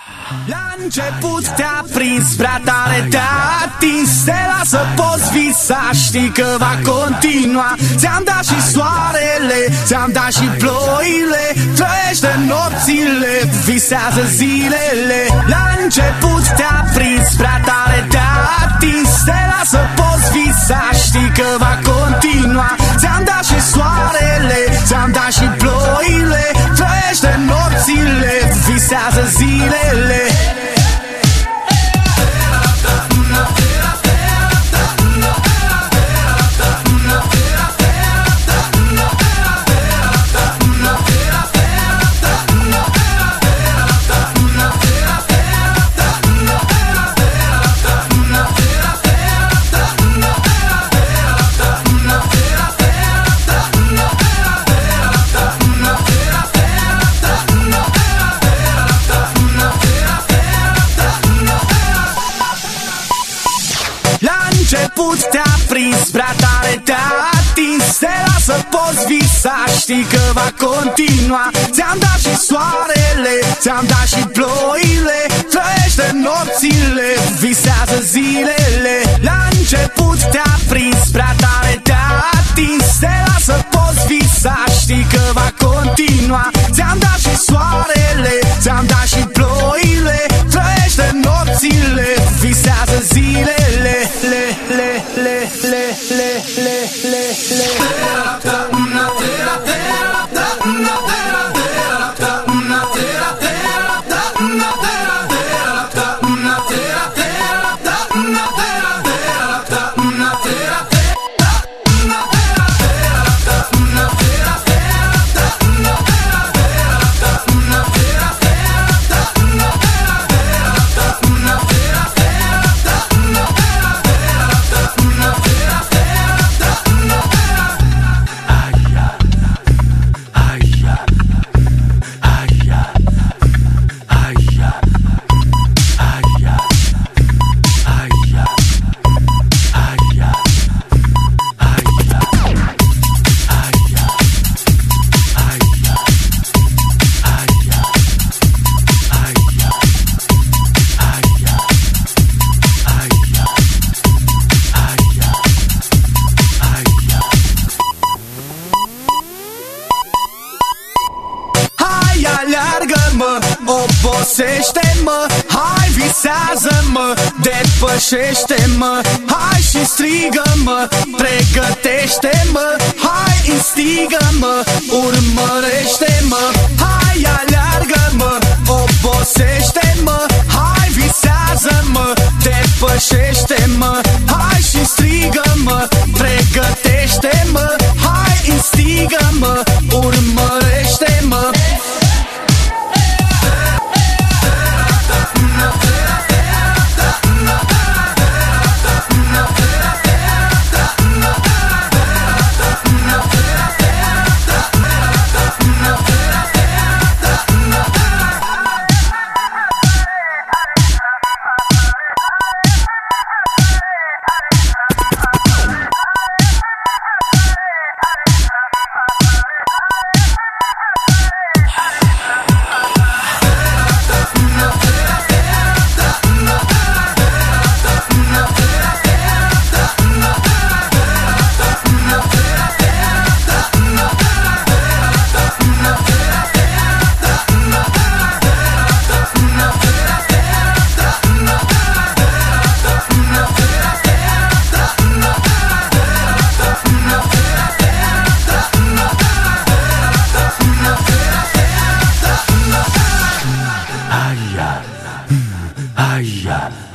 La început te-a prins, prea tare te-a atins. Te lasă, poți visa, știi că va continua. Ți-am dat și soarele, ți-am dat și ploile. Trăiește nopțile, visează zilele. La început te-a prins, prea tare te-a atins. Te lasă, poți visa, știi că va continua. Ți-am dat și soarele, ți-am dat și ploile. Trăiește nopțile, visează zilele. Început te-a prins, prea tare te-a atins. Te lasă, poți visa, știi că va continua. Ți-am dat și soarele, ți-am dat și ploile. Trăiește nopțile, visează zilele. La început te-a prins, prea tare te-a atins. Te lasă, poți visa, știi că va continua. Ți-am dat și soarele, ți-am dat și ploile. Trăiește nopțile, visează zilele. Aleargă-mă, obosește-mă, hai visează-mă, depășește-mă, hai și strigă-mă, pregătește-mă, hai instigă-mă, urmărește-mă, hai aleargă-mă, obosește-mă, hai visează-mă, depășește-mă, hai și strigă-mă, pregătește-mă, hai instigă-mă, urmărește-mă. Ay, ya.